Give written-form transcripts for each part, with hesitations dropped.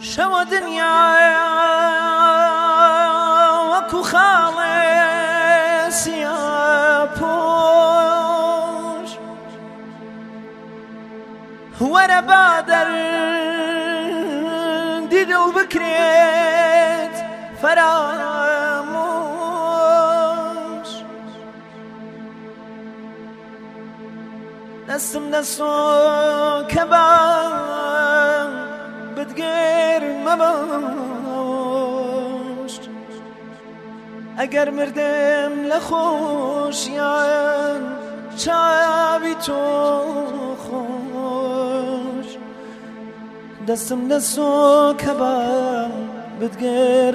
شەوە دنیاە وەکو خاڵێ سیاپۆش وەرە بادەر دیدڵ بکرێت فەرامۆش دەستم دەستۆ کە با بتگێر مەباش ئەگەر مردم لە خۆشیان چاوی تۆ خۆش دەستم دەستۆ کە با بتگێر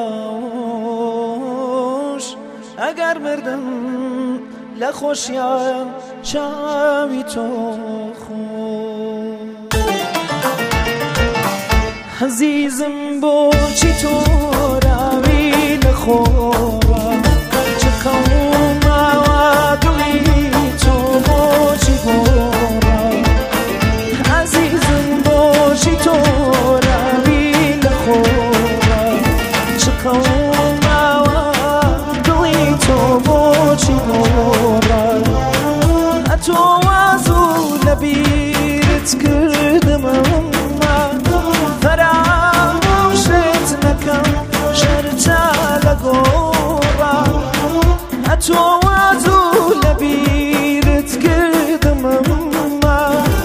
مەباش ئەگەر مردم لە خۆشیان چاوی تۆ خۆش عزیزم بۆچی تۆ راوی لە خۆڕە چ قەوماوە دڵی تۆ بۆچی گۆڕە عزیزم بۆچی تۆ راوی لە خۆڕە چ قەوماوە دڵی تۆ بۆچی گۆڕە ئەتۆ وازوو لە بیرت کردمە فراموشت نکم شرچا لگورا اتو وازو لبیرت کردم اما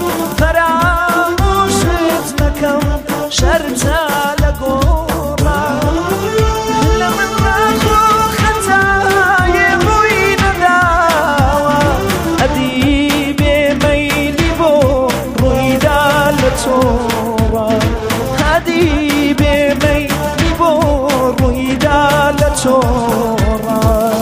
فراموشت نکم شرچا لگورا لمن راخو خطای بوی نداوا ادیب میلی بو روی دالتو حبيب ميلي بور ويدالة تورا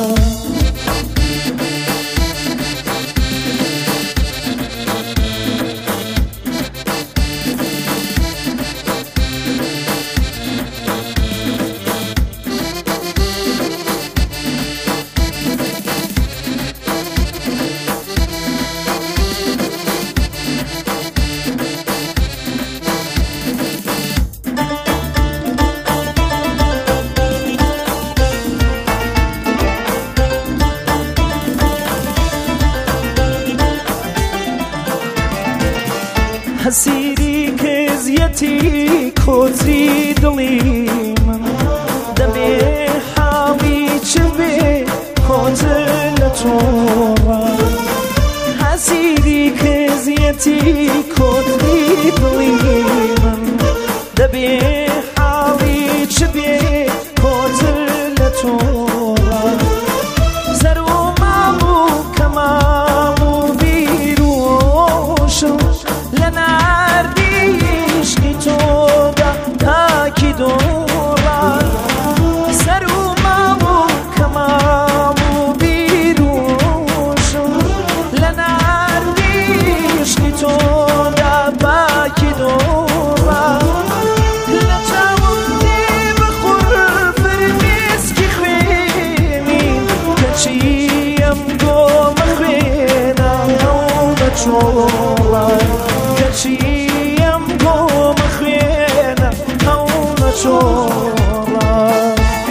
حسیری کزیتی کۆتری دڵی من دەبێ حاڵی چ بێ کۆتر لە تۆڕە حسیری کزیتی کۆتری دڵی من دەبێ حاڵی چ بێ کۆتر لە تۆڕە سەر و ماڵ و کەماڵ و بیر و هۆشم لناردی عشقی تو دا تاکی دوران سر و مال و کمال و بیروشم لناردی عشقی تو دا تاکی دوران لچاوندی بخور فرمیسکی خوینی کچیم گم خوینم نوم چوران کچیم گم خوینم نوم چوران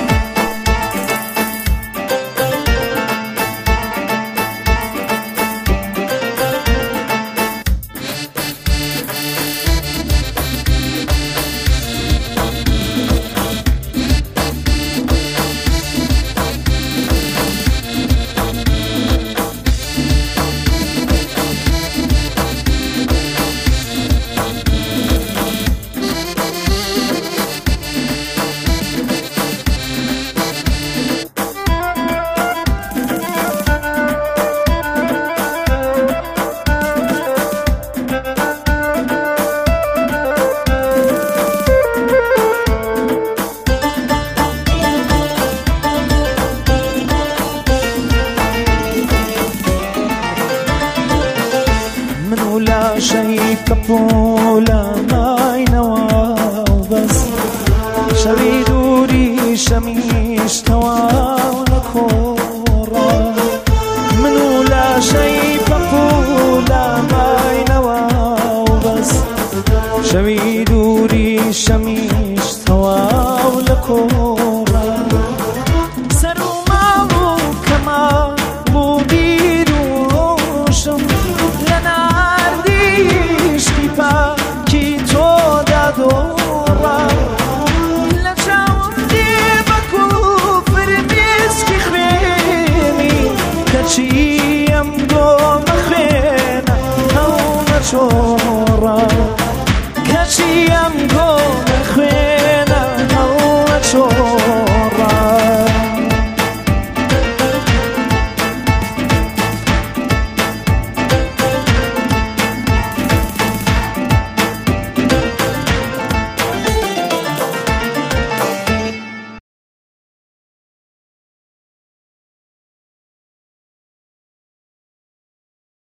شەیب کەپۆلە ماینەوە بەس شەوی دووری شەمیشتەوە نەکۆڕە من و لاشەی کەپۆلە ماینەوە بەس شەوی دووری شەمیش تەواو لە کۆڕە سەر و ماڵ و کەماڵ بوو بیر و ڕۆژم لە ناردیشتی پاکی تۆدا دۆڕە لە چاوم دێ بە کوفر مسکی خوێنی کەچی ئەم گۆمە خوێنە هەڵمە چۆڕە